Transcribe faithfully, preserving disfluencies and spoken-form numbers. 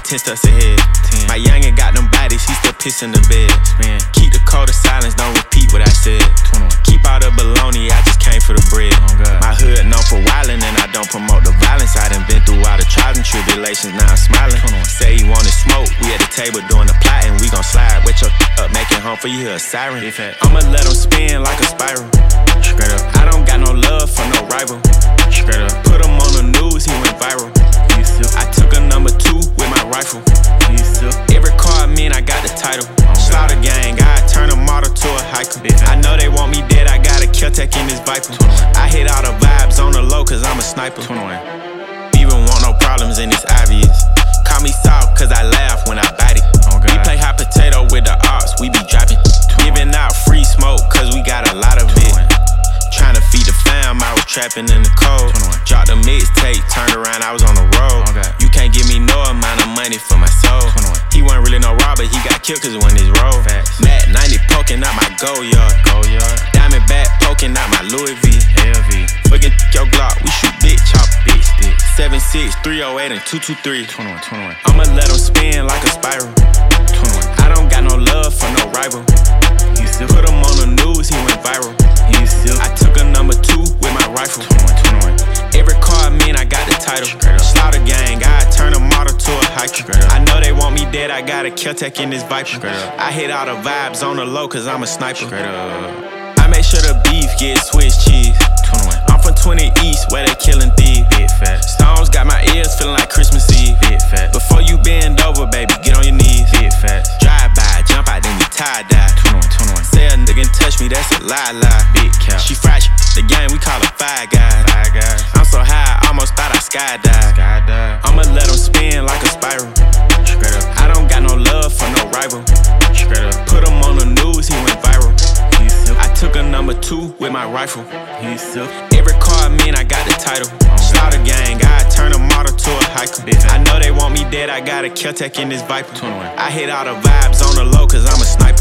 ten steps ahead. ten. My youngin' got them bodies, he still piss in the bed. Spin. Keep the code of silence, don't repeat what I said. twenty-one. Keep all the baloney, I just came for the bread. Oh, my hood known for wildin' and I don't promote the violence. I done been through all the trials and tribulations, now I'm smiling. Say he wanted smoke, we at the table doing the plotting. We gon' slide, wet your up, make it home for you, hear a siren. I'ma let him spin like a spiral. Straight up, I don't got no love for no rival. Straight up, put him on the news, he went viral. I took a number two with my rifle. Every car I mean, I got the title. Slaughter gang, I turn a model to a hiker. I know they want me dead, I got a kill tech in this Viper. I hit all the vibes on the low, cause I'm a sniper. Even want no problems and it's obvious. Call me soft, cause I laugh when I bite it. We play hot potato with the ops, we be dropping. Giving out free smoke, cause we got a lot of it. Tryna feed the fam, I was trapping in the cold. Dropped a mixtape, turned around, I was on the road. You can't give me no amount of money for my soul. He wasn't really no robber, he got killed cause it wasn't his role. Matt ninety poking out my go yard. Diamond back poking out my Louis V. Fucking your Glock, we shoot big chop, bitch. seven six, three oh eight, and two two three. I'ma let him spin like a spiral. I don't got no love for no rival. Put him on the news, he went viral. I took a number two with my rifle. Every car I mean, I got the title. Slaughter gang, I turn a model to a hiker. I know they want me dead, I got a kill tech in this Viper. I hit all the vibes on the low, cause I'm a sniper. I make sure the beef get Swiss cheese. I'm from twenty East, where they killing thieves. Stones got my ears feeling like Christmas Eve. Before you bend over, baby, get on your knees. Drive by, jump out, then we tie-dye. Say a nigga touch me, that's a lie, lie. Big cap. She fresh, the game we call her Five Guys. Five guys. I'm so high, I almost thought I skydive. Skydive. I'ma let him spin like a spiral. Straight up, I don't got no love for no rival. Straight up, put him on the news, he went viral. I took a number two with my rifle. Every car I mean, I got the title. Slaughter gang, I turn a model to a hiker. I know they want me dead, I got a kill tech in this Viper. I hit all the vibes on the low, cause I'm a sniper.